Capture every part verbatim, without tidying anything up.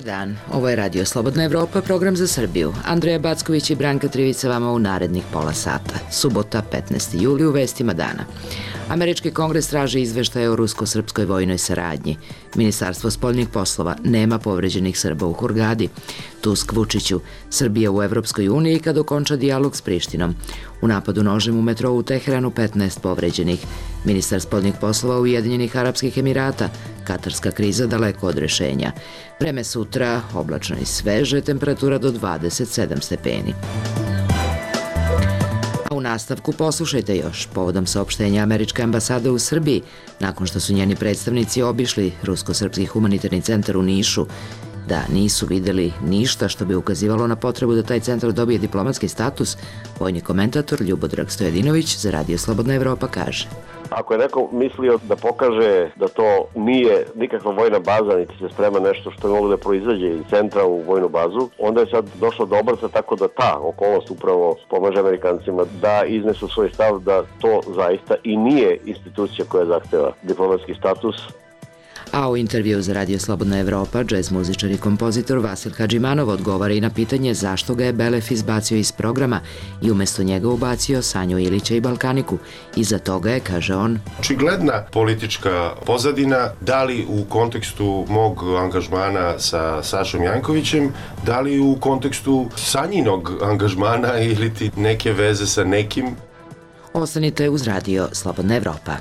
dan, ovo je Radio Slobodna Evropa, program za Srbiju. Andreja Backović i Branka Trivica vama u narednih pola sata. Subota, petnaesti juli, u vestima dana. Američki kongres traži izveštaje o rusko-srpskoj vojnoj saradnji. Ministarstvo spoljnih poslova: nema povređenih Srba u Hurgadi. Tusk Vučiću: Srbija u Evropskoj uniji kad okonča dijalog s Prištinom. U napadu nožem u metrou u Teheranu petnaest povređenih. Ministar spoljnih poslova Ujedinjenih Arapskih Emirata: katarska kriza daleko od rešenja. Vreme sutra, oblačno i sveže, temperatura do dvadeset sedam stepeni. A u nastavku poslušajte još povodom saopštenja Američke ambasade u Srbiji, nakon što su njeni predstavnici obišli Rusko-srpski humanitarni centar u Nišu, da nisu videli ništa što bi ukazivalo na potrebu da taj centar dobije diplomatski status. Vojni komentator Ljubodrag Stojadinović za Radio Slobodna Evropa kaže: ako je neko mislio da pokaže da to nije nikakva vojna baza, niti se sprema nešto što je moglo da proizađe iz centra u vojnu bazu, onda je sad došlo do obrca, tako da ta okolnost upravo pomaže Amerikancima da iznesu svoj stav da to zaista i nije institucija koja zahteva diplomatski status. A u intervju za Radio Slobodna Evropa, džez muzičar i kompozitor Vasil Hadžimanov odgovara i na pitanje zašto ga je Belef izbacio iz programa i umesto njega ubacio Sanju Ilića i Balkaniku. Iza toga je, kaže on, očigledna politička pozadina, da li u kontekstu mog angažmana sa Sašom Jankovićem, da li u kontekstu Sanjinog angažmana ili ti neke veze sa nekim. Ostanite uz Radio Slobodna Evropa.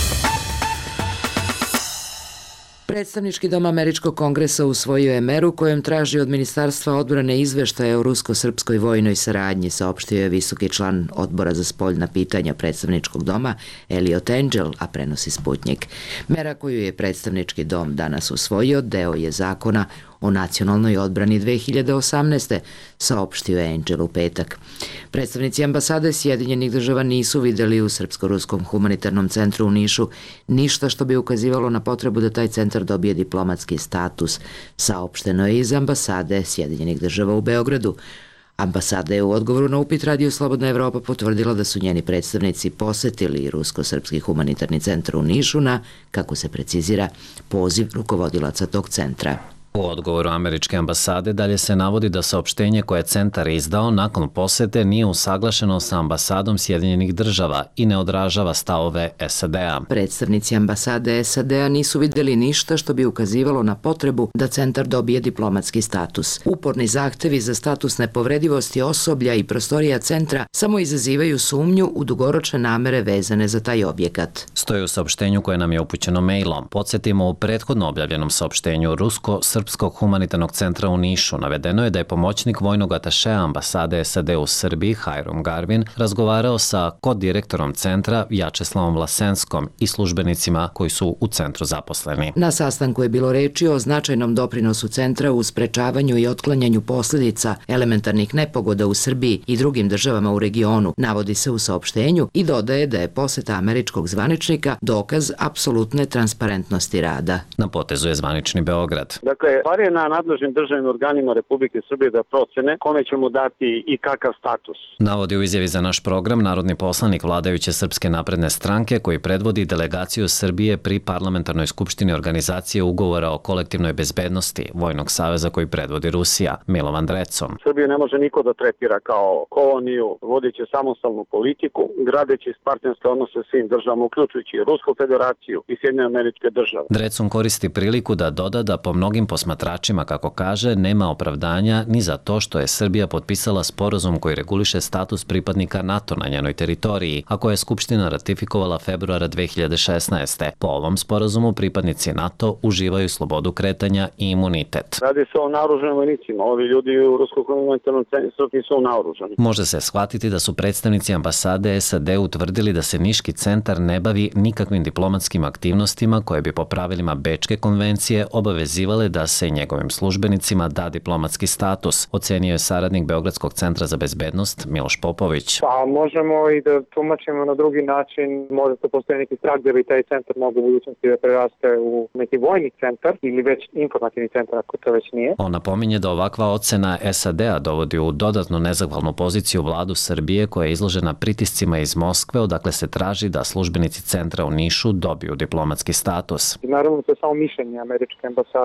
Predstavnički dom Američkog kongresa usvojio je meru kojom traži od Ministarstva odbrane izveštaje o rusko-srpskoj vojnoj saradnji, saopštio je visoki član Odbora za spoljna pitanja Predstavničkog doma Eliot Engel, a prenosi Sputnjik. Mera koju je Predstavnički dom danas usvojio deo je zakona o nacionalnoj odbrani dve hiljade osamnaeste, saopštio je Engel u petak. Predstavnici ambasade Sjedinjenih država nisu videli u Srpsko-ruskom humanitarnom centru u Nišu ništa što bi ukazivalo na potrebu da taj centar dobije diplomatski status, saopšteno je iz ambasade Sjedinjenih država u Beogradu. Ambasada je u odgovoru na upit Radio Slobodna Evropa potvrdila da su njeni predstavnici posetili Rusko-srpski humanitarni centar u Nišu na, kako se precizira, poziv rukovodilaca tog centra. U odgovoru američke ambasade dalje se navodi da saopštenje koje je centar izdao nakon posete nije usaglašeno sa ambasadom Sjedinjenih država i ne odražava stavove S A D-a. Predstavnici ambasade S A D-a nisu vidjeli ništa što bi ukazivalo na potrebu da centar dobije diplomatski status. Uporni zahtevi za status nepovredivosti osoblja i prostorija centra samo izazivaju sumnju u dugoročne namere vezane za taj objekat. Stoji u saopštenju koje nam je upućeno mailom. Podsjetimo, u prethodno objavljenom saopštenju Rusko-Srpskog humanitarnog centra u Nišu navedeno je da je pomoćnik vojnog atašeja ambasade S A D u Srbiji Hajrum Garvin razgovarao sa kod-direktorom centra Vjačeslavom Vlasenskom i službenicima koji su u centru zaposleni. Na sastanku je bilo reči o značajnom doprinosu centra u sprečavanju i otklanjanju posljedica elementarnih nepogoda u Srbiji i drugim državama u regionu, navodi se u saopštenju i dodaje da je poseta američkog zvaničnika dokaz apsolutne transparentnosti rada. Na potezu je zvanični Beograd. Dakle, stvar je na nadležnim državnim organima Republike Srbije da procene kome ćemo dati i kakav status. Navodi u izjavi za naš program narodni poslanik vladajuće Srpske napredne stranke koji predvodi delegaciju Srbije pri parlamentarnoj skupštini organizacije ugovora o kolektivnoj bezbednosti Vojnog saveza koji predvodi Rusija, Milovan Drecun. Srbiju ne može niko da tretira kao koloniju, vodeći samostalnu politiku, gradeći partnerske odnose svim državama, uključujući Rusku federaciju i Sjedinjene Američke države. Drecun koristi priliku da doda da po mnogim posmatračima, kako kaže, nema opravdanja ni za to što je Srbija potpisala sporazum koji reguliše status pripadnika NATO na njenoj teritoriji, a koje je Skupština ratifikovala februara dve hiljade šesnaeste. Po ovom sporazumu pripadnici NATO uživaju slobodu kretanja i imunitet. Radi se o naoružanim vojnicima. Ovi ljudi u Ruskom humanitarnom centru nisu naoružani. Može se shvatiti da su predstavnici ambasade S A D utvrdili da se Niški centar ne bavi nikakvim diplomatskim aktivnostima koje bi po pravilima Bečke konvencije obavezivale da se njegovim službenicima da diplomatski status, ocenio je saradnik Beogradskog centra za bezbednost Miloš Popović. Pa možemo i da tumačimo na drugi način, možda to postoji neki strah da bi taj centar mogu u budućnosti da preraste u neki vojni centar ili već informativni centar ako to već nije. On napominje da ovakva ocena S A D-a dovodi u dodatno nezahvalnu poziciju vladu Srbije koja je izložena pritiscima iz Moskve, odakle se traži da službenici centra u Nišu dobiju diplomatski status. Naravno to je samo mišljenje američke ambasade, ali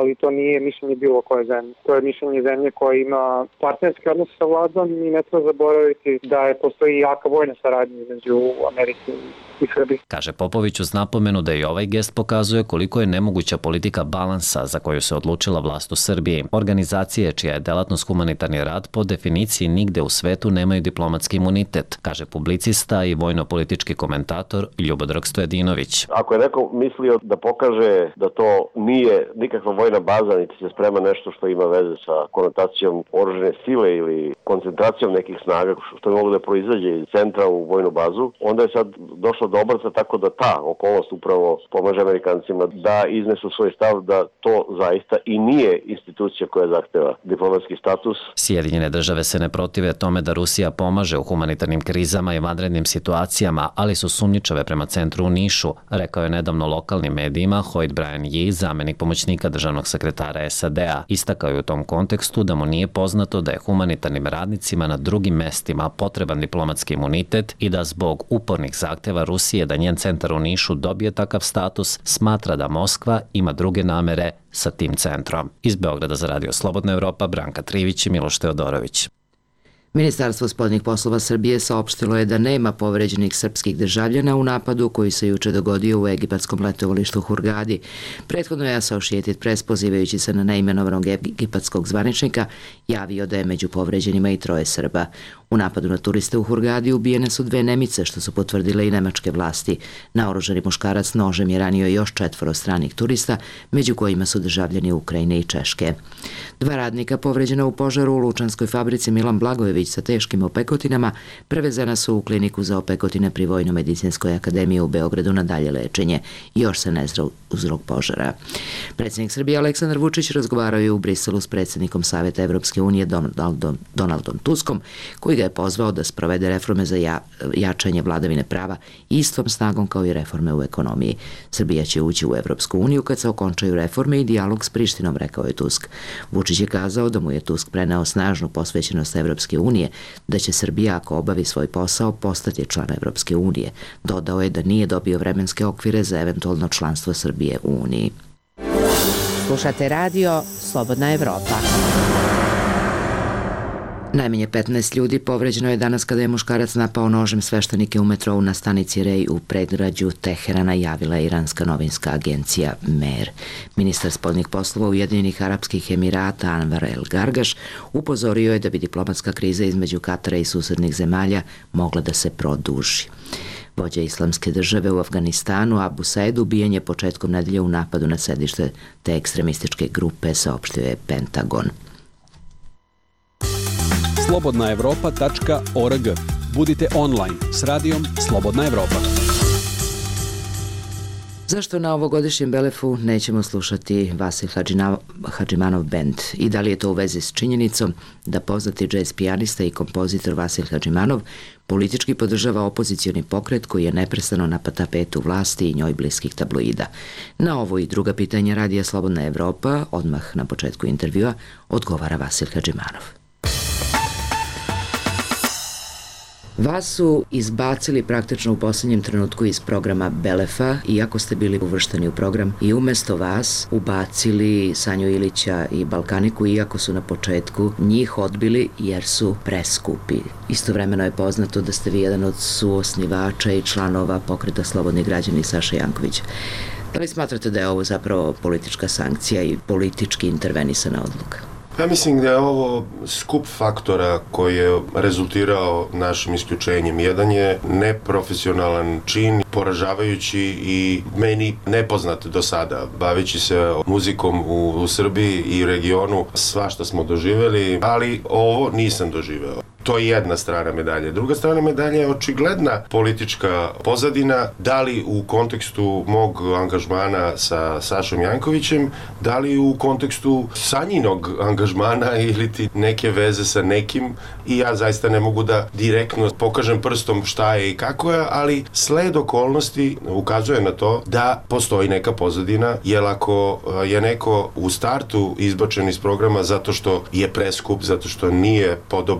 ali to nije mišljenje bilo koje zemlje. To je mišljenje zemlje koja ima partnerski odnos sa vladom i ne treba zaboraviti da je postoji jaka vojna saradnja između Amerike i Srbije. Kaže Popović uz napomenu da i ovaj gest pokazuje koliko je nemoguća politika balansa za koju se odlučila vlast u Srbiji. Organizacije čija je delatnost humanitarni rad po definiciji nigde u svetu nemaju diplomatski imunitet, kaže publicista i vojno-politički komentator Ljubodrag Stojadinović. Ako je neko mislio da pokaže da to nije nikakva vojna baza, niti se sprema nešto što ima veze sa konotacijom oružane sile ili koncentracijom nekih snaga, što je moglo da proizađe iz centra u vojnu bazu, onda je sad došlo do obrca tako da ta okolnost upravo pomaže Amerikancima da iznesu svoj stav da to zaista i nije institucija koja zahteva diplomatski status. Sjedinjene države se ne protive tome da Rusija pomaže u humanitarnim krizama i vanrednim situacijama, ali su sumnjičave prema centru u Nišu, rekao je nedavno lokalnim medijima Hoyt Brian Yee, zamenik pomoćnika državnog sekretara S A D-a. Istakao je u tom kontekstu da mu nije poznato da je humanitarnim radnicima na drugim mestima potreban diplomatski imunitet i da zbog upornih zahteva Rusije da njen centar u Nišu dobije takav status, smatra da Moskva ima druge namere sa tim centrom. Iz Beograda za Radio Slobodna Evropa, Branka Trivić i Miloš Teodorović. Ministarstvo spoljnih poslova Srbije saopštilo je da nema povređenih srpskih državljana u napadu koji se juče dogodio u egipatskom letovalištu Hurgadi. Prethodno je Associated Press, pozivajući se na neimenovanog egipatskog zvaničnika, javio da je među povređenima i troje Srba. U napadu na turiste u Hurgadi ubijene su dve Nemice, što su potvrdile i nemačke vlasti. Naoružani muškarac nožem je ranio još četvoro stranih turista, među kojima su državljani Ukrajine i Češke. Dva radnika povređena u požaru u lučanskoj fabrici Milan Blagojević sa teškim opekotinama prevezena su u kliniku za opekotine pri Vojno-medicinskoj akademiji u Beogradu na dalje lečenje. Još se ne zna uzrok požara. Predsjednik Srbije Aleksandar Vučić razgovarao je u Briselu s predsjednikom Saveta Evropske unije Donaldom, Donaldom Tuskom, koji ga je pozvao da sprovede reforme za ja, jačanje vladavine prava istom snagom kao i reforme u ekonomiji. Srbija će ući u Evropsku uniju kad se okončaju reforme i dijalog s Prištinom, rekao je Tusk. Vučić je kazao da mu je Tusk preneo snažnu posvećenost Evropske unije, da će Srbija, ako obavi svoj posao, postati član Evropske unije. Dodao je da nije dobio vremenske okvire za eventualno članstvo Srbije u Uniji. Slušate radio Slobodna Evropa. Najmanje petnaest ljudi povređeno je danas kada je muškarac napao nožem sveštenike u metrou na stanici Rej u predgrađu Teherana, javila je iranska novinska agencija Mer. Ministar spoljnih poslova Ujedinjenih Arapskih Emirata Anwar El Gargaš upozorio je da bi diplomatska kriza između Katara i susednih zemalja mogla da se produži. Vođa islamske države u Afganistanu, Abu Said, ubijen je početkom nedelje u napadu na sedište te ekstremističke grupe, saopštio je Pentagon. slobodna evropa tačka org. Budite online s radijom Slobodna Evropa. Zašto na ovogodišnjem Belefu nećemo slušati Vasil Hadžimanov bend? I da li je to u vezi s činjenicom da poznati džez pijanista i kompozitor Vasil Hadžimanov politički podržava opozicioni pokret koji je neprestano na tapetu vlasti i njoj bliskih tabloida? Na ovo i druga pitanja Radija Slobodna Evropa, odmah na početku intervjua, odgovara Vasil Hadžimanov. Vas su izbacili praktično u posljednjem trenutku iz programa Belefa, iako ste bili uvršteni u program, i umjesto vas ubacili Sanju Ilića i Balkaniku, iako su na početku njih odbili jer su preskupi. Istovremeno je poznato da ste vi jedan od suosnivača i članova pokreta Slobodni građani Saša Janković. Da li smatrate da je ovo zapravo politička sankcija i politički intervenisana odluka? Ja mislim da je ovo skup faktora koji je rezultirao našim isključenjem. Jedan je neprofesionalan čin, poražavajući i meni nepoznat do sada. Baveći se muzikom u, u Srbiji i regionu, svašta smo doživjeli, ali ovo nisam doživeo. To je jedna strana medalje. Druga strana medalje je očigledna politička pozadina, da li u kontekstu mog angažmana sa Sašom Jankovićem, da li u kontekstu Sanjinog angažmana ili ti neke veze sa nekim, i ja zaista ne mogu da direktno pokažem prstom šta je i kako je, ali sled okolnosti ukazuje na to da postoji neka pozadina, jer ako je neko u startu izbačen iz programa zato što je preskup, zato što nije podoban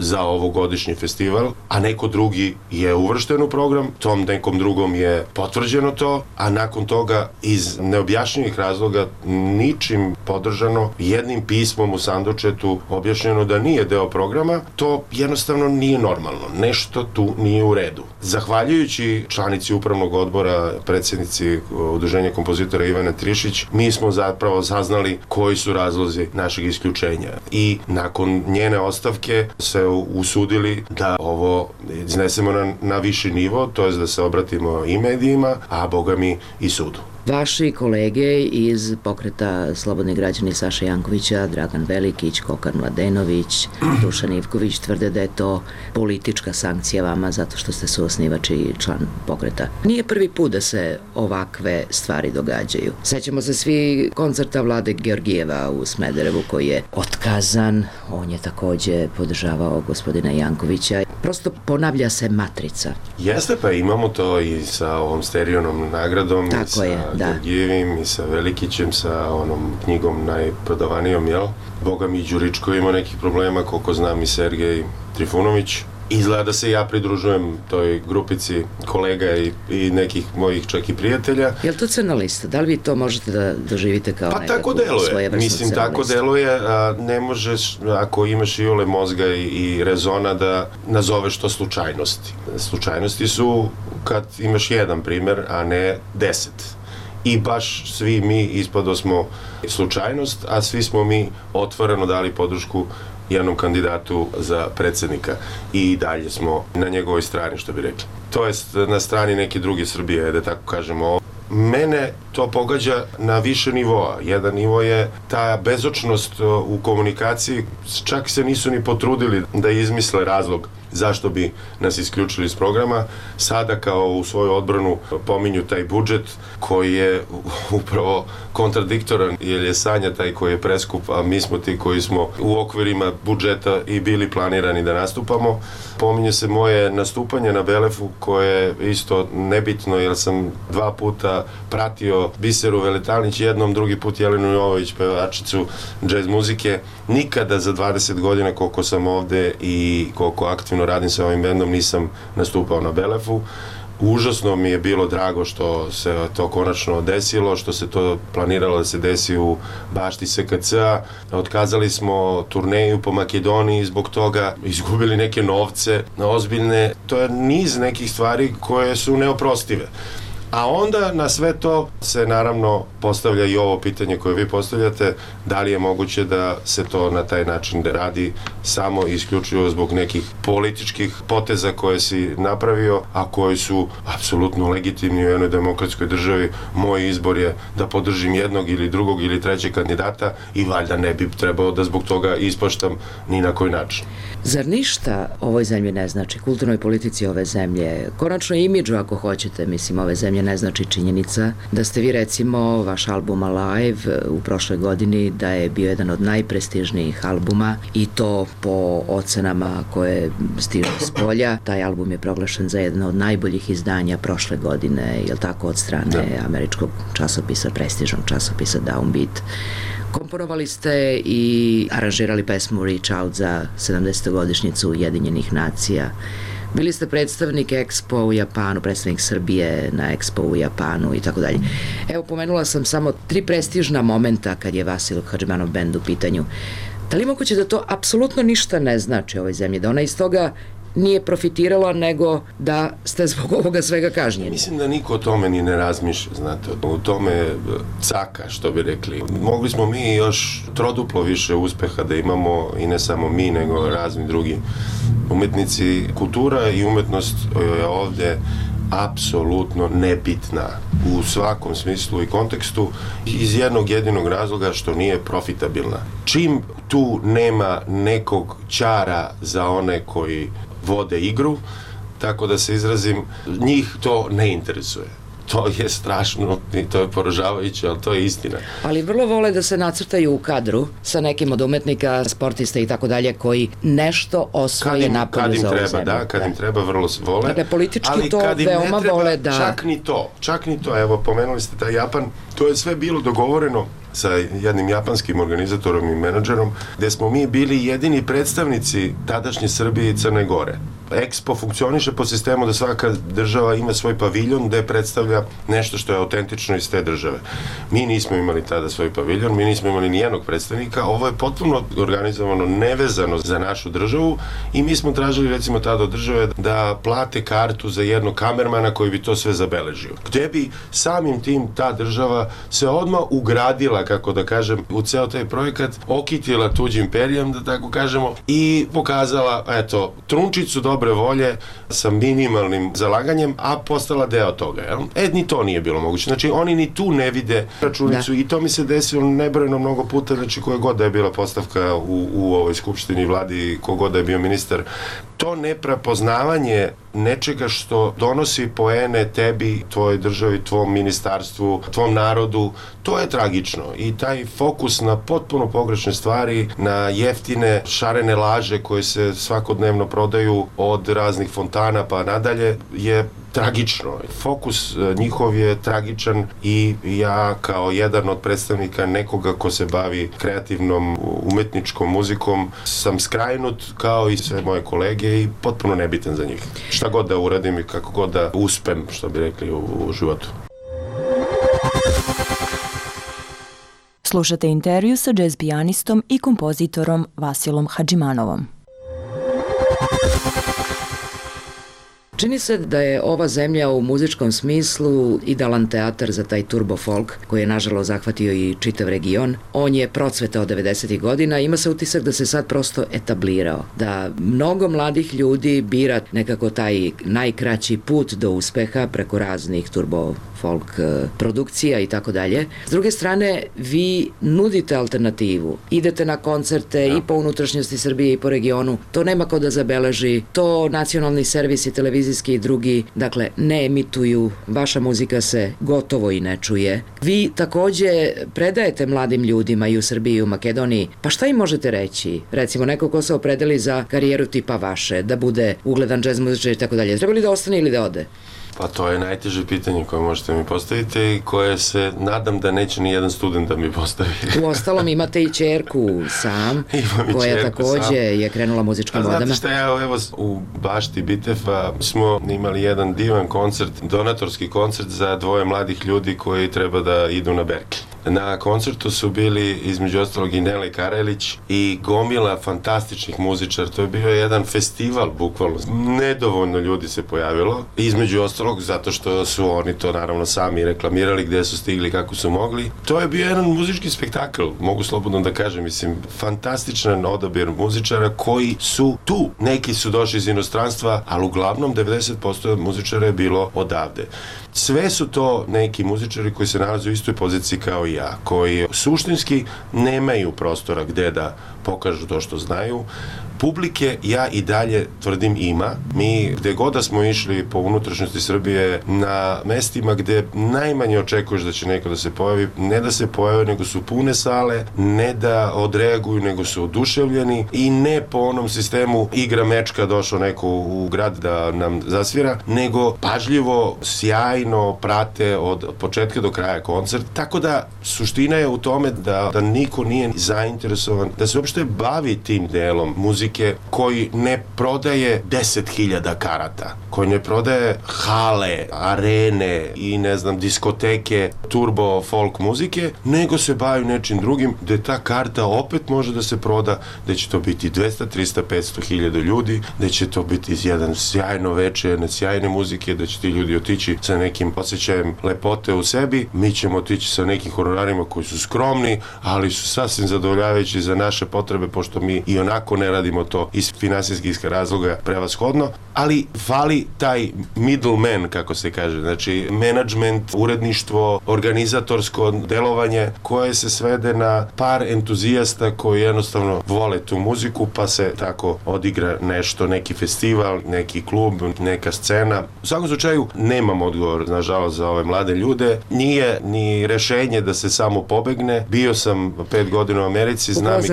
za ovogodišnji festival, a neko drugi je uvršten u program, tom nekom drugom je potvrđeno to, a nakon toga iz neobjašnjivih razloga ničim podržano, jednim pismom u sandučetu objašnjeno da nije deo programa, to jednostavno nije normalno. Nešto tu nije u redu. Zahvaljujući članici upravnog odbora, predsjednici Udruženja kompozitora Ivane Trišić, mi smo zapravo saznali koji su razlozi našeg isključenja. I nakon njene ostavke se usudili da ovo iznesemo na, na viši nivo, to je da se obratimo i medijima, a boga mi i sudu. Vaši kolege iz pokreta Slobodni građani Saša Jankovića, Dragan Velikić, Kokar Mladenović, Dušan Ivković tvrde da je to politička sankcija vama zato što ste suosnivač i član pokreta. Nije prvi put da se ovakve stvari događaju. Sećamo se svi koncerta Vlade Georgijeva u Smederevu koji je otkazan. On je takođe podržavao gospodina Jankovića. Prosto ponavlja se matrica. Jeste, pa imamo to i sa ovom Sterijonom nagradom. Tako i sa je, da. Georgijevim i sa Velikićem, sa onom knjigom najprodavanijom, jel? Boga mi Đuričko ima nekih problema, koliko znam i Sergej Trifunović. Izgleda da se ja pridružujem toj grupici kolega i, i nekih mojih čak i prijatelja. Je li to crna lista? Da li vi to možete da doživite kao pa nekakvu deluje. Mislim, tako listu? deluje. A ne možeš, ako imaš iole mozga i, i rezona, da nazoveš to slučajnosti. Slučajnosti su kad imaš jedan primer, a ne deset. I baš svi mi ispado smo slučajnost, a svi smo mi otvoreno dali podršku jednom kandidatu za predsjednika i dalje smo na njegovoj strani, što bi rekli. To je na strani neke druge Srbije, da tako kažemo. Mene to pogađa na više nivoa. Jedan nivo je ta bezočnost u komunikaciji, čak se nisu ni potrudili da izmisle razlog zašto bi nas isključili iz programa. Sada kao u svoju odbranu pominju taj budžet koji je upravo kontradiktoran, jer je Sanja taj koji je preskup, a mi smo ti koji smo u okvirima budžeta i bili planirani da nastupamo. Pominje se moje nastupanje na Belefu koje je isto nebitno, jer sam dva puta pratio Biseru Veletanić, jednom, drugi put Jelenu Jovović, pevačicu džez muzike. Nikada za dvadeset godina koliko sam ovde i koliko aktivno radim sa ovim bendom nisam nastupao na Belefu. Užasno mi je bilo drago što se to konačno desilo, što se to planiralo da se desi u bašti S K C-a. Otkazali smo turneju po Makedoniji zbog toga, izgubili neke novce ozbiljne. To je niz nekih stvari koje su neoprostive. A onda na sve to se naravno postavlja i ovo pitanje koje vi postavljate, da li je moguće da se to na taj način radi samo i isključivo zbog nekih političkih poteza koje si napravio, a koji su apsolutno legitimni u jednoj demokratskoj državi. Moj izbor je da podržim jednog ili drugog ili trećeg kandidata i valjda ne bi trebao da zbog toga ispaštam ni na koji način. Zar ništa ovoj zemlji ne znači, kulturnoj politici ove zemlje, konačno imidžu ako hoćete, mislim, ove zemlje ne znači činjenica da ste vi recimo vaš album Alive u prošloj godini da je bio jedan od najprestižnijih albuma i to po ocenama koje stižu s polja. Taj album je proglašen za jedan od najboljih izdanja prošle godine, jel tako, od strane da. američkog časopisa, prestižnog časopisa Downbeat. Komponovali ste i aranžirali pesmu Reach Out za sedamdesetogodišnjicu Ujedinjenih nacija. Bili ste predstavnik Expo u Japanu, predstavnik Srbije na Expo u Japanu i tako dalje. Evo, pomenula sam samo tri prestižna momenta kad je Vasil Hadžimanov bend u pitanju. Da li moguće da to apsolutno ništa ne znači ovoj zemlji, da ona iz toga nije profitirala, nego da ste zbog ovoga svega kažnjeni? Mislim da niko o tome ni ne razmišlja, znate, u tome caka, što bi rekli. Mogli smo mi još troduplo više uspeha da imamo, i ne samo mi, nego razni drugi umetnici. Kultura i umetnost je ovde apsolutno nebitna u svakom smislu i kontekstu iz jednog jedinog razloga što nije profitabilna. Čim tu nema nekog ćara za one koji vode igru, tako da se izrazim, njih to ne interesuje. To je strašno i to je poražavajuće, ali to je istina. Ali vrlo vole da se nacrtaju u kadru sa nekim od umetnika, sportista i tako dalje, koji nešto osvoje napolju za ovu zemlju. Da, kad im treba, vrlo vole. Dakle, politički to veoma vole da... Čak ni to, čak ni to. Evo, pomenuli ste taj Japan, to je sve bilo dogovoreno sa jednim japanskim organizatorom i menadžerom, gde smo mi bili jedini predstavnici tadašnje Srbije i Crne Gore. Expo funkcioniše po sistemu da svaka država ima svoj paviljon gde predstavlja nešto što je autentično iz te države. Mi nismo imali tada svoj paviljon, mi nismo imali nijednog predstavnika, ovo je potpuno organizovano, nevezano za našu državu i mi smo tražili recimo tada od države da plate kartu za jednog kamermana koji bi to sve zabeležio. Gde bi samim tim ta država se odmah ugradila, kako da kažem, u ceo taj projekat, okitila tuđim imperijom, da tako kažemo, i pokazala, eto, trunčicu dobre volje sa minimalnim zalaganjem, a postala deo toga. Jel? E, ni to nije bilo moguće. Znači, oni ni tu ne vide računicu da. I to mi se desilo nebrojeno mnogo puta, znači koje god da je bila postavka u, u ovoj skupštini vladi, kogod da je bio ministar. To neprepoznavanje nečega što donosi poene tebi, tvojoj državi, tvom ministarstvu, tvom narodu, to je tragično. I taj fokus na potpuno pogrešne stvari, na jeftine, šarene laže koje se svakodnevno prodaju od raznih fontana pa nadalje, je tragično. Fokus njihov je tragičan i ja kao jedan od predstavnika nekoga ko se bavi kreativnom umetničkom muzikom sam skrajnut kao i sve moje kolege i potpuno nebitan za njih. Šta god da uradim i kako god da uspem, što bi rekli, u, u životu. Slušate intervju sa džez pijanistom i kompozitorom Vasilom Hadžimanovom. Čini se da je ova zemlja u muzičkom smislu idealan teatar za taj turbo folk koji je nažalost zahvatio i čitav region. On je procvetao devedesetih godina, ima se utisak da se sad prosto etablirao, da mnogo mladih ljudi bira nekako taj najkraći put do uspeha preko raznih turbo folk produkcija i tako dalje. S druge strane, vi nudite alternativu, idete na koncerte ja. i po unutrašnjosti Srbije i po regionu, to nema ko da zabeleži, to nacionalni servisi, televizijski i drugi, dakle, ne emituju, vaša muzika se gotovo i ne čuje. Vi takođe predajete mladim ljudima i u Srbiji i u Makedoniji, pa šta im možete reći? Recimo, neko ko se opredeli za karijeru tipa vaše, da bude ugledan džez muzičar i tako dalje, treba li da ostane ili da ode? Pa to je najteže pitanje koje možete mi postaviti i koje se nadam da neće ni jedan student da mi postavi. U ostalom imate i ćerku sam, koja takođe sam. je krenula muzičkim vodama. Znate šta, ja, evo u bašti Bitefa smo imali jedan divan koncert, donatorski koncert za dvoje mladih ljudi koji treba da idu na Berkeley. Na koncertu su bili između ostalog i Nele Karelić i gomila fantastičnih muzičara. To je bio jedan festival, bukvalno. Nedovoljno ljudi se pojavilo. Između ostalog, zato što su oni to naravno sami reklamirali, gde su stigli, kako su mogli. To je bio jedan muzički spektakl, mogu slobodno da kažem. Mislim, fantastičan odabir muzičara koji su tu. Neki su došli iz inostranstva, ali uglavnom devedeset posto muzičara je bilo odavde. Sve su to neki muzičari koji se nalaze u istoj poziciji kao i ja, koji suštinski nemaju prostora gde da pokažu to što znaju. Publike, ja i dalje tvrdim, ima. Mi, gde god da smo išli po unutrašnjosti Srbije, na mestima gde najmanje očekuješ da će neko da se pojavi, ne da se pojave, nego su pune sale, ne da odreaguju, nego su oduševljeni i ne po onom sistemu igra mečka, došao neko u grad da nam zasvira, nego pažljivo, sjajno prate od početka do kraja koncert. Tako da, suština je u tome da, da niko nije zainteresovan, da se uopšte bavi tim delom muzike koji ne prodaje deset hiljada karata, koji ne prodaje hale, arene i ne znam, diskoteke, turbo folk muzike, nego se bavi nečim drugim, gde ta karta opet može da se proda, gde će to biti dvesta, trista, petsto hiljada ljudi, gde će to biti jedan sjajno veče, jedne sjajne muzike, da će ti ljudi otići sa nekim osjećajem lepote u sebi, mi ćemo otići sa nekim honorarima koji su skromni, ali su sasvim zadovoljavajući za naše potrebe, pošto mi i onako ne radimo to iz finansijskih razloga prevashodno, ali fali taj middleman, kako se kaže, znači menadžment, uredništvo, organizatorsko delovanje koje se svede na par entuzijasta koji jednostavno vole tu muziku, pa se tako odigra nešto, neki festival, neki klub, neka scena. U svakom slučaju nemam odgovor, nažalost, za ove mlade ljude. Nije ni rešenje da se samo pobegne. Bio sam pet godina u Americi, znam i kako to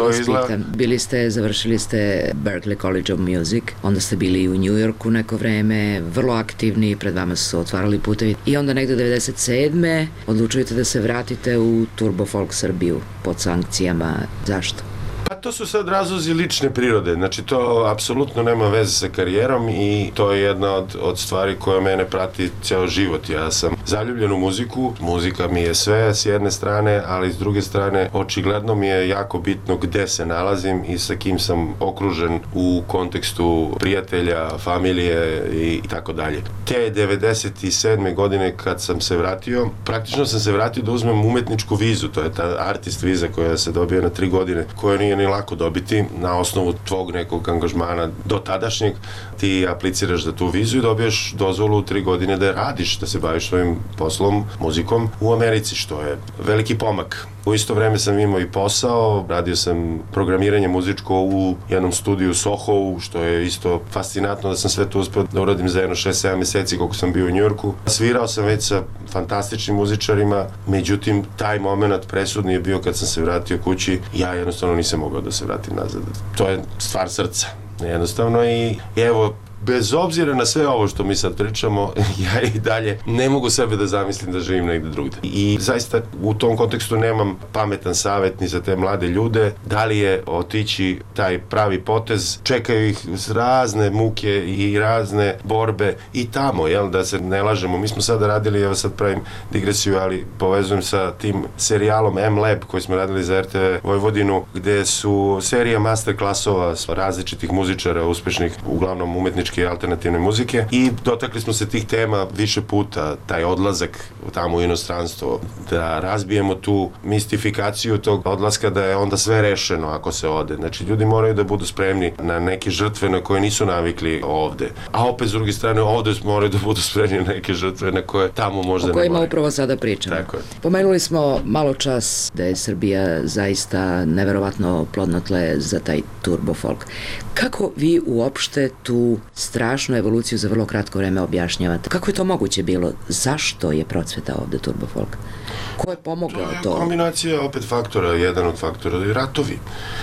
vas izgleda... pitam. Bili ste, završili ste Berklee College of Music, onda ste bili u New Yorku neko vreme, vrlo aktivni, pred vama su se otvarali putevi i onda negde devedeset sedme odlučujete da se vratite u Turbo Folk Srbiju pod sankcijama. Zašto? Pa to su sad razlozi lične prirode, znači to apsolutno nema veze sa karijerom i to je jedna od, od stvari koja mene prati ceo život. Ja sam zaljubljen u muziku, muzika mi je sve s jedne strane, ali s druge strane očigledno mi je jako bitno gde se nalazim i sa kim sam okružen u kontekstu prijatelja, familije i tako dalje. Te devedeset sedme godine kad sam se vratio, praktično sam se vratio da uzmem umetničku vizu, to je ta artist viza koja se dobije na tri godine, koja nije ni lako dobiti na osnovu tvog nekog angažmana do tadašnjeg. Ti apliciraš za tu vizu i dobiješ dozvolu u tri godine da radiš, da se baviš svojim poslom, muzikom u Americi, što je veliki pomak. U isto vreme sam imao i posao, radio sam programiranje muzičko u jednom studiju Soho, što je isto fascinantno da sam sve to uspeo da uradim za jedno šest sedam meseci koliko sam bio u Njujorku. Svirao sam već sa fantastičnim muzičarima, međutim taj moment presudni je bio kad sam se vratio kući, ja jednostavno nisam mogao da se vratim nazad. To je stvar srca, jednostavno i evo, bez obzira na sve ovo što mi sad pričamo, ja i dalje ne mogu sebe da zamislim da živim negde drugde. I zaista u tom kontekstu nemam pametan savjet ni za te mlade ljude. Da li je otići taj pravi potez, čekaju ih razne muke i razne borbe i tamo, jel, da se ne lažemo. Mi smo sada radili, evo sad pravim digresiju, ali povezujem sa tim serijalom M-Lab koji smo radili za R T V Vojvodinu, gde su serija master klasova različitih muzičara, uspešnih, uglavnom umetnički i alternativne muzike i dotakli smo se tih tema više puta, taj odlazak tamo u inostranstvo, da razbijemo tu mistifikaciju tog odlaska da je onda sve rešeno ako se ode. Znači, ljudi moraju da budu spremni na neke žrtve na koje nisu navikli ovde. A opet, s druge strane, ovde moraju da budu spremni na neke žrtve na koje tamo možda ne moraju. O kojima upravo sada pričamo. Tako je. Pomenuli smo malo čas da je Srbija zaista neverovatno plodno tle za taj turbo folk. Kako vi uopšte tu strašnu evoluciju za vrlo kratko vreme objašnjavate? Kako je to moguće bilo? Zašto je procvetao ovde turbo folk? Ko je pomogao to? To je kombinacija opet faktora, jedan od faktora i ratovi.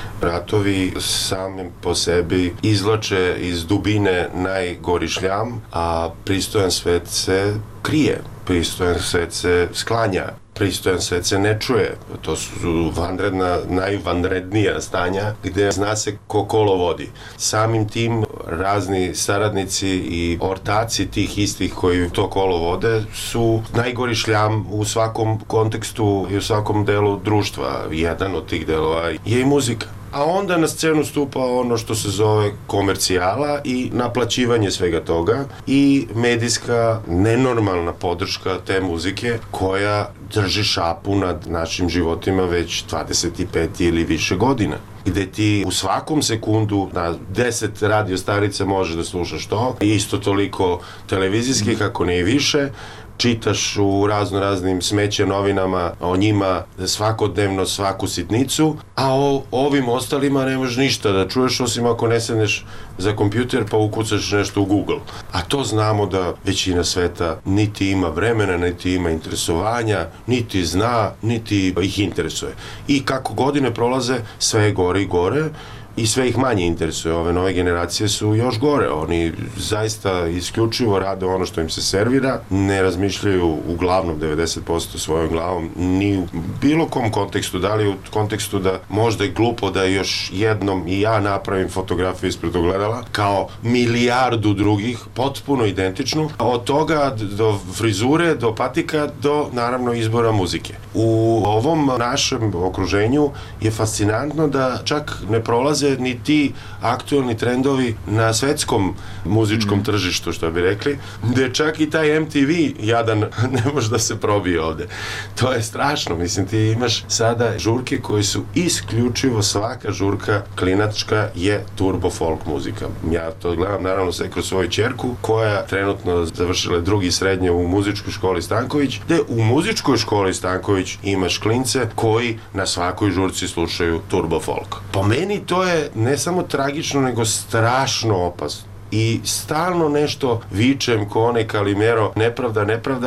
Ratovi samim po sebi izvlače iz dubine najgori šljam, a pristojan svet se krije, pristojan svet se sklanja, pristojan svet se ne čuje. To su vanredna, najvanrednija stanja gde zna se ko kolo vodi. Samim tim razni saradnici i ortaci tih istih koji to kolo vode su najgori šljam u svakom kontekstu i u svakom delu društva. Jedan od tih delova je i muzika. A onda na scenu stupa ono što se zove komercijala i naplaćivanje svega toga i medijska nenormalna podrška te muzike koja drži šapu nad našim životima već dvadeset pet ili više godina, gde ti u svakom sekundu na deset radio starica može da slušaš to, isto toliko televizijskih, ako ne i više, čitaš u razno raznim smeće novinama o njima svakodnevno svaku sitnicu, a o ovim ostalima ne možeš ništa da čuješ osim ako ne sedneš za kompjuter pa ukucaš nešto u Google. A to znamo da većina sveta niti ima vremena, niti ima interesovanja, niti zna, niti ih interesuje. I kako godine prolaze, sve je gore i gore, i sve ih manje interesuje. Ove nove generacije su još gore. Oni zaista isključivo rade ono što im se servira, ne razmišljaju uglavnom devedeset posto svojom glavom, ni u bilo kom kontekstu, da li u kontekstu da možda je glupo da još jednom i ja napravim fotografiju ispred ogledala, kao milijardu drugih, potpuno identičnu, od toga do frizure, do patika, do naravno izbora muzike. U ovom našem okruženju je fascinantno da čak ne prolaze ni ti aktualni trendovi na svetskom muzičkom mm. tržištu, što bi rekli, gde čak i taj M T V jadan ne može da se probije ovde. To je strašno, mislim, ti imaš sada žurke koji su isključivo, svaka žurka klinačka je turbo folk muzika. Ja to gledam naravno sve kroz svoju ćerku, koja trenutno završila drugi srednje u muzičkoj školi Stanković, gde u muzičkoj školi Stanković imaš klince koji na svakoj žurci slušaju turbo folk. Po meni to je ne samo tragično, nego strašno opasno. I stalno nešto vičem ko onaj Kalimero, nepravda, nepravda,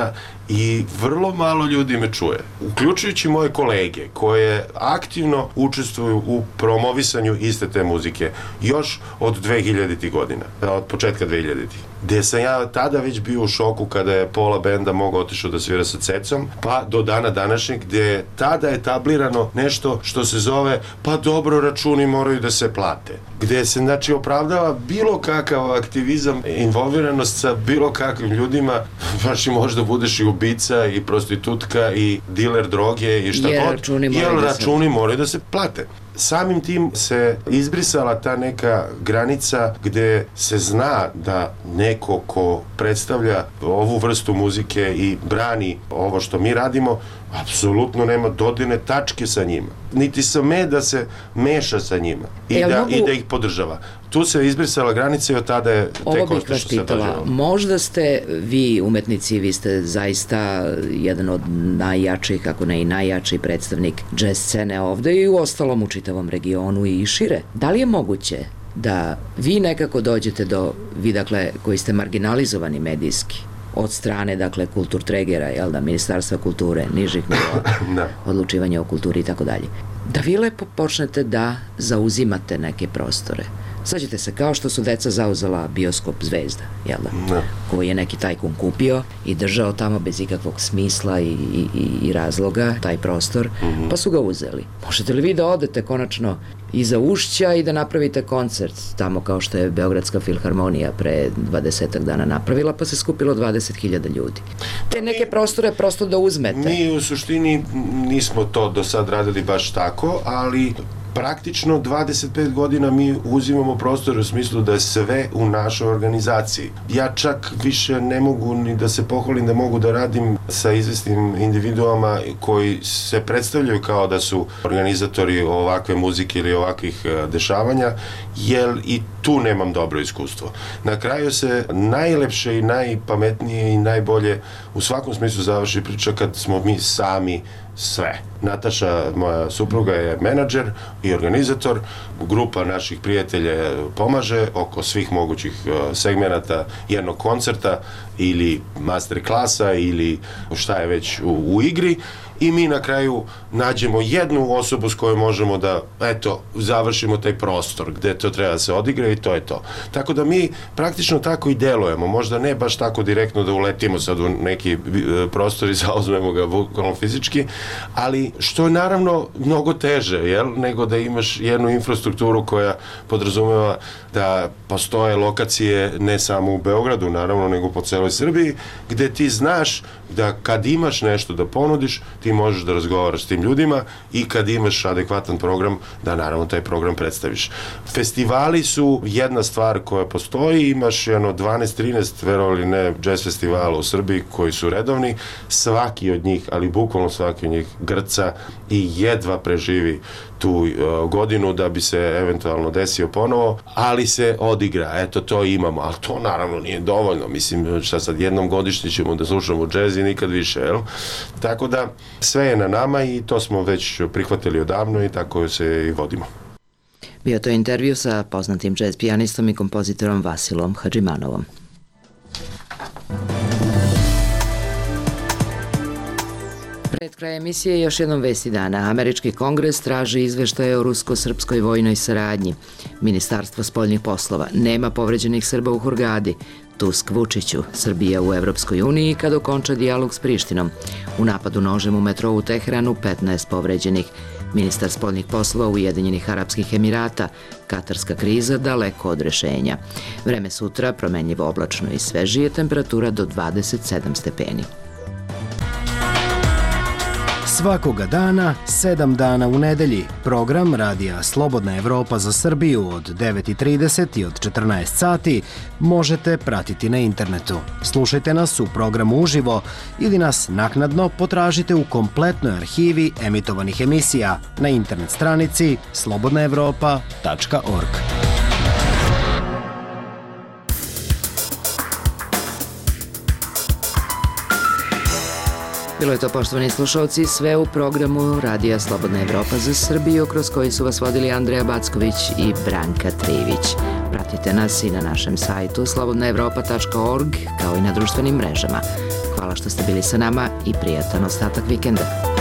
i vrlo malo ljudi me čuje, uključujući moje kolege koje aktivno učestvuju u promovisanju iste te muzike još od dvehiljaditih godina, od početka dvehiljaditih. Gde sam ja tada već bio u šoku kada je pola benda mogao otišao da svira sa Cecom, pa do dana današnjeg gde je tada etablirano nešto što se zove pa dobro, računi moraju da se plate. Gde se znači opravdava bilo kakav aktivizam, involviranost sa bilo kakvim ljudima, baš i možda budeš i ubica i prostitutka i diler droge i šta jer god, računi jer moraju, računi moraju da se plate. Samim tim se izbrisala ta neka granica gde se zna da neko ko predstavlja ovu vrstu muzike i brani ovo što mi radimo, apsolutno nema dodirne tačke sa njima. Niti sme da se meša sa njima i, e, da, mogu... i da ih podržava. Tu se izbrisala granica i od tada je tek ovo bih vas pitala, možda ste vi umetnici, vi ste zaista jedan od najjačih, ako ne i najjači predstavnik džez scene ovde i u ostalom u čitavom regionu i šire. Da li je moguće da vi nekako dođete do, vi dakle koji ste marginalizovani medijski, od strane, dakle, kulturtregera, jel da, Ministarstva kulture, nižih nivoa, odlučivanja o kulturi i tako dalje, da vi lepo počnete da zauzimate neke prostore. Sađete se kao što su deca zauzela bioskop Zvezda, jel da, ne. koji je neki tajkun kupio i držao tamo bez ikakvog smisla i, i, i razloga, taj prostor, mm-hmm. pa su ga uzeli. Možete li vi da odete konačno iza ušća i da napravite koncert tamo kao što je Beogradska filharmonija pre dvadesetak dana napravila, pa se skupilo dvadeset hiljada ljudi. Te neke prostore prosto da uzmete. Mi u suštini nismo to do sad radili baš tako, ali praktično dvadeset pet godina mi uzimamo prostor u smislu da je sve u našoj organizaciji. Ja čak više ne mogu ni da se pohvalim da mogu da radim sa izvesnim individuama koji se predstavljaju kao da su organizatori ovakve muzike ili ovakvih dešavanja, jer i tu nemam dobro iskustvo. Na kraju se najlepše i najpametnije i najbolje u svakom smislu završi priča kad smo mi sami sve. Nataša, moja supruga, je menadžer i organizator, grupa naših prijatelja pomaže oko svih mogućih segmenata jednog koncerta ili master klasa ili šta je već u, u igri i mi na kraju nađemo jednu osobu s kojoj možemo da, eto, završimo taj prostor gde to treba da se odigra i to je to. Tako da mi praktično tako i delujemo, možda ne baš tako direktno da uletimo sad u neki prostor i zauzmemo ga bukvalno fizički, ali što je naravno mnogo teže, jel, nego da imaš jednu infrastrukturu koja podrazumeva da postoje lokacije ne samo u Beogradu, naravno, nego po celoj Srbiji, gde ti znaš da kad imaš nešto da ponudiš, ti možeš da razgovaraš s tim ljudima i kad imaš adekvatan program, da naravno taj program predstaviš. Festivali su jedna stvar koja postoji, imaš jedno dvanaest trinaest, verovali ne, jazz festivala u Srbiji koji su redovni, svaki od njih, ali bukvalno svaki od njih grca i jedva preživi tu uh, godinu da bi se eventualno desio ponovo, ali se odigra, eto to imamo, ali to naravno nije dovoljno, mislim šta sad jednom godišnje ćemo da slušamo džez i nikad više, jel? Tako da sve je na nama i to smo već prihvatili odavno i tako se i vodimo. Bio to intervju sa poznatim džez pijanistom i kompozitorom Vasilom Hadžimanovom. Pred kraj emisije još jednom vesti dana. Američki kongres traži izveštaje o rusko-srpskoj vojnoj saradnji. Ministarstvo spoljnih poslova. Nema povređenih Srba u Hurgadi. Tusk Vučiću. Srbija u Evropskoj uniji kad okonča dijalog s Prištinom. U napadu nožem u metrou u Teheranu petnaest povređenih. Ministar spoljnih poslova Ujedinjenih Arapskih Emirata. Katarska kriza daleko od rešenja. Vreme sutra promenljivo oblačno i svežije, temperatura do dvadeset sedam stepeni. Svakoga dana, sedam dana u nedelji, program Radija Slobodna Evropa za Srbiju od devet i trideset i od četrnaest sati možete pratiti na internetu. Slušajte nas u programu uživo ili nas naknadno potražite u kompletnoj arhivi emitovanih emisija na internet stranici slobodna evropa tačka org. Bilo je to, poštovani slušalci, sve u programu Radija Slobodna Evropa za Srbiju, kroz koji su vas vodili Andreja Backović i Branka Trivić. Pratite nas i na našem sajtu slobodna evropa tačka org, kao i na društvenim mrežama. Hvala što ste bili sa nama i prijatan ostatak vikenda.